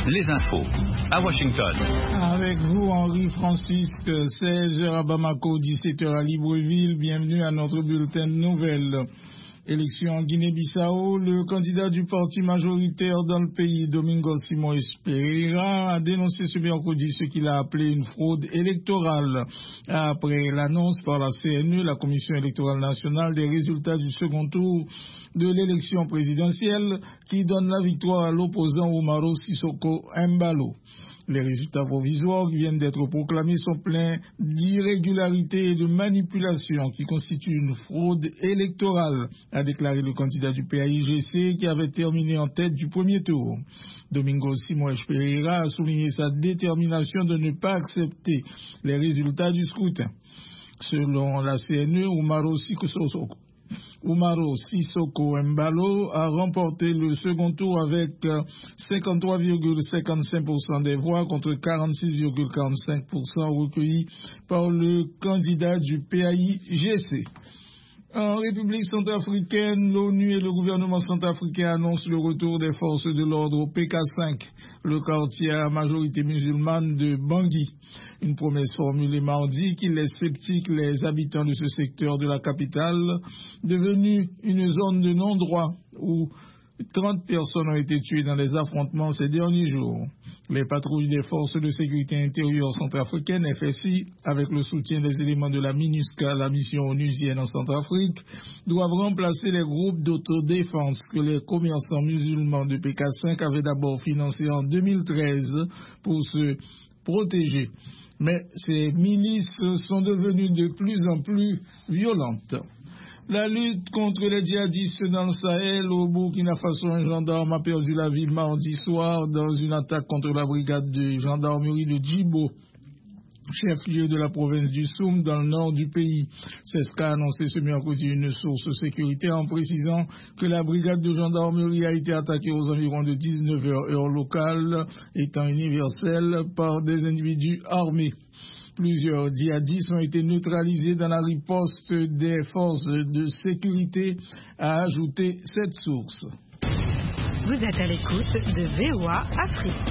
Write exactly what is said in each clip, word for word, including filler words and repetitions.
les infos à Washington. Avec vous, Henri Francis, seize heures à Bamako, dix-sept heures à Libreville. Bienvenue à notre bulletin de nouvelles. Élection en Guinée-Bissau, le candidat du parti majoritaire dans le pays, Domingos Simões Pereira, a dénoncé ce mercredi ce qu'il a appelé une fraude électorale. Après l'annonce par la C N E, la Commission électorale nationale, des résultats du second tour de l'élection présidentielle qui donne la victoire à l'opposant Umaro Sissoco Embalo. Les résultats provisoires qui viennent d'être proclamés sont pleins d'irrégularités et de manipulations qui constituent une fraude électorale, a déclaré le candidat du P A I G C qui avait terminé en tête du premier tour. Domingos Simões Pereira a souligné sa détermination de ne pas accepter les résultats du scrutin. Selon la C N E, Umaro Sissoco Umaro Sissoco Embalo a remporté le second tour avec cinquante-trois virgule cinquante-cinq pour cent des voix contre quarante-six virgule quarante-cinq pour cent recueillis par le candidat du P A I G C. En République centrafricaine, l'ONU et le gouvernement centrafricain annoncent le retour des forces de l'ordre au P K cinq, le quartier à majorité musulmane de Bangui. Une promesse formulée mardi qui laisse sceptiques les habitants de ce secteur de la capitale, devenu une zone de non-droit où trente personnes ont été tuées dans les affrontements ces derniers jours. Les patrouilles des forces de sécurité intérieure centrafricaines, F S I, avec le soutien des éléments de la MINUSCA, la mission onusienne en Centrafrique, doivent remplacer les groupes d'autodéfense que les commerçants musulmans de P K cinq avaient d'abord financés en deux mille treize pour se protéger. Mais ces milices sont devenues de plus en plus violentes. La lutte contre les djihadistes dans le Sahel, au Burkina Faso, un gendarme a perdu la vie mardi soir dans une attaque contre la brigade de gendarmerie de Djibo, chef-lieu de la province du Soum, dans le nord du pays. C'est ce qu'a annoncé ce mercredi une source sécuritaire en précisant que la brigade de gendarmerie a été attaquée aux environs de dix-neuf heures heure locale, étant universelle, par des individus armés. Plusieurs djihadistes ont été neutralisés dans la riposte des forces de sécurité, a ajouté cette source. Vous êtes à l'écoute de V O A Afrique.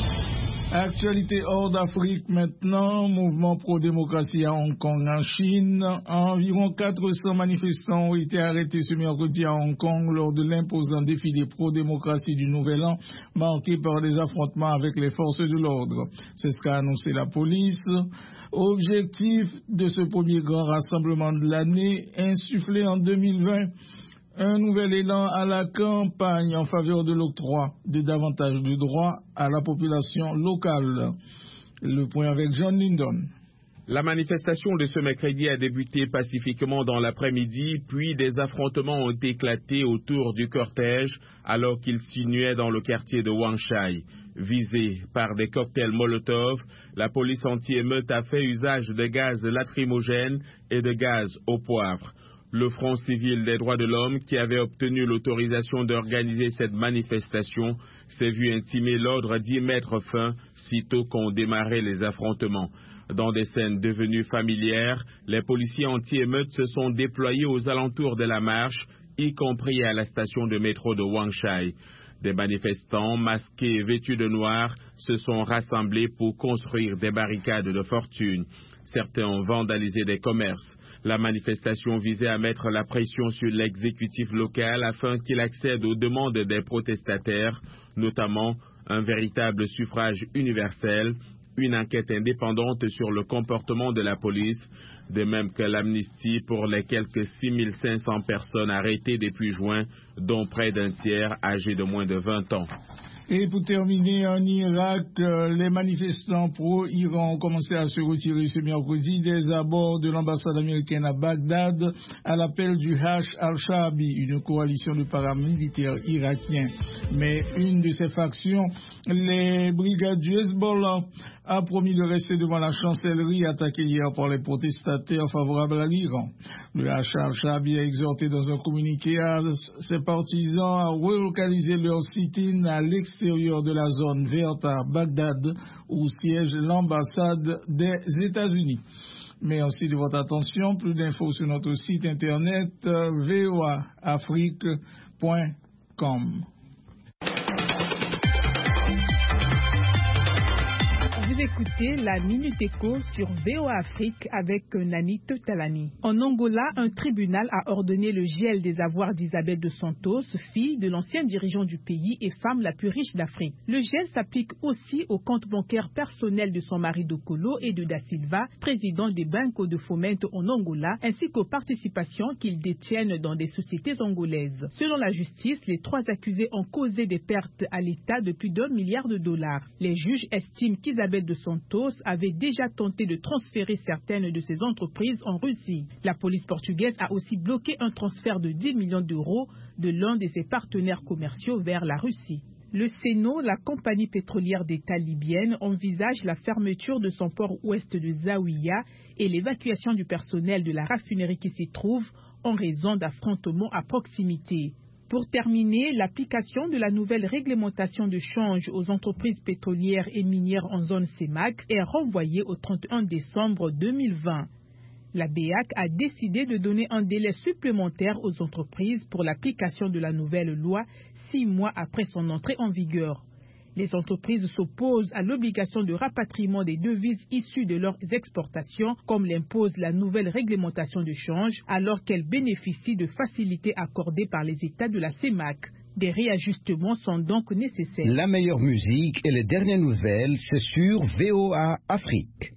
Actualité hors d'Afrique maintenant, mouvement pro-démocratie à Hong Kong en Chine. Environ quatre cents manifestants ont été arrêtés ce mercredi à Hong Kong lors de l'imposant défilé pro-démocratie du Nouvel An, marqué par des affrontements avec les forces de l'ordre. C'est ce qu'a annoncé la police. Objectif de ce premier grand rassemblement de l'année, insufflé en deux mille vingt, un nouvel élan à la campagne en faveur de l'octroi de davantage de droits à la population locale. Le point avec John Lindon. La manifestation de ce mercredi a débuté pacifiquement dans l'après-midi, puis des affrontements ont éclaté autour du cortège alors qu'il sinuait dans le quartier de Wan Chai. Visé par des cocktails Molotov, la police anti-émeute a fait usage de gaz lacrymogène et de gaz au poivre. Le Front civil des droits de l'homme, qui avait obtenu l'autorisation d'organiser cette manifestation, s'est vu intimer l'ordre d'y mettre fin sitôt qu'ont démarré les affrontements. Dans des scènes devenues familières, les policiers anti-émeutes se sont déployés aux alentours de la marche, y compris à la station de métro de Wan Chai. Des manifestants masqués et vêtus de noir se sont rassemblés pour construire des barricades de fortune. Certains ont vandalisé des commerces. La manifestation visait à mettre la pression sur l'exécutif local afin qu'il accède aux demandes des protestataires, notamment un véritable suffrage universel, une enquête indépendante sur le comportement de la police, de même que l'amnistie pour les quelques six mille cinq cents personnes arrêtées depuis juin, dont près d'un tiers âgés de moins de vingt ans. Et pour terminer, en Irak, les manifestants pro-Iran ont commencé à se retirer ce mercredi des abords de l'ambassade américaine à Bagdad à l'appel du Hashd al-Shaabi, une coalition de paramilitaires irakiens. Mais une de ces factions, les brigades du Hezbollah, a promis de rester devant la chancellerie attaquée hier par les protestataires favorables à l'Iran. Le Hashd al-Shaabi a exhorté dans un communiqué à ses partisans à relocaliser leur sit-in à l'extérieur de la zone verte à Bagdad où siège l'ambassade des États-Unis. Merci de votre attention. Plus d'infos sur notre site internet v o a afrique point com. écoutez la Minute Éco sur V O A Afrique avec Nanit Talani. En Angola, un tribunal a ordonné le gel des avoirs d'Isabel dos Santos, fille de l'ancien dirigeant du pays et femme la plus riche d'Afrique. Le gel s'applique aussi aux comptes bancaires personnels de son mari Dokolo et de Da Silva, président des Banco de Fomento en Angola, ainsi qu'aux participations qu'ils détiennent dans des sociétés angolaises. Selon la justice, les trois accusés ont causé des pertes à l'État de plus d'un milliard de dollars. Les juges estiment qu'Isabel dos Santos avait déjà tenté de transférer certaines de ses entreprises en Russie. La police portugaise a aussi bloqué un transfert de dix millions d'euros de l'un de ses partenaires commerciaux vers la Russie. Le Seno, la compagnie pétrolière d'État libyenne, envisage la fermeture de son port ouest de Zawiya et l'évacuation du personnel de la raffinerie qui s'y trouve en raison d'affrontements à proximité. Pour terminer, l'application de la nouvelle réglementation de change aux entreprises pétrolières et minières en zone C E M A C est renvoyée au trente et un décembre deux mille vingt. La B A C a décidé de donner un délai supplémentaire aux entreprises pour l'application de la nouvelle loi six mois après son entrée en vigueur. Les entreprises s'opposent à l'obligation de rapatriement des devises issues de leurs exportations, comme l'impose la nouvelle réglementation de change, alors qu'elles bénéficient de facilités accordées par les États de la C E M A C. Des réajustements sont donc nécessaires. La meilleure musique et les dernières nouvelles, c'est sur V O A Afrique.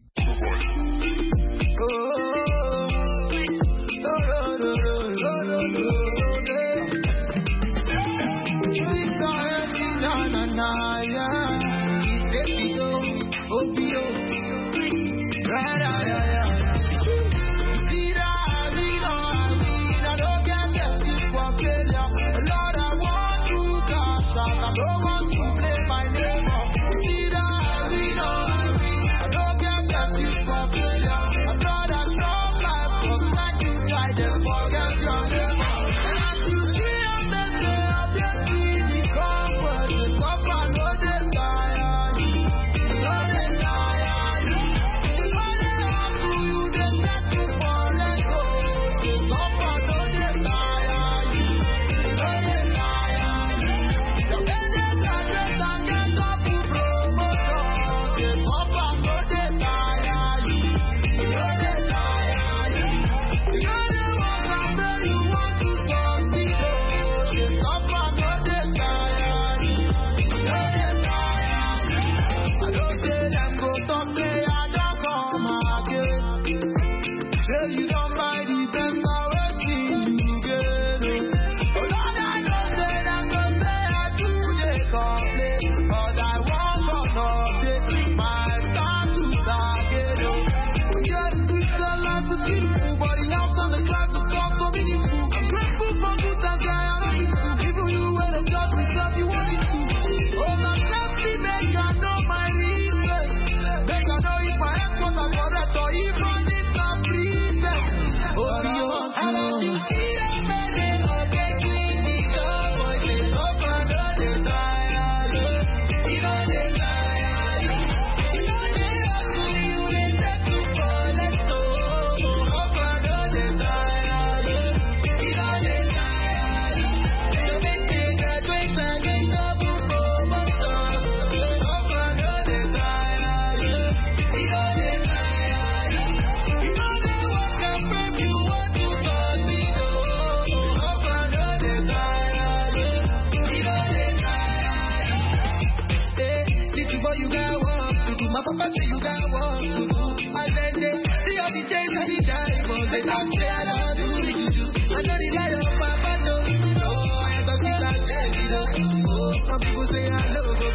Some people say I know.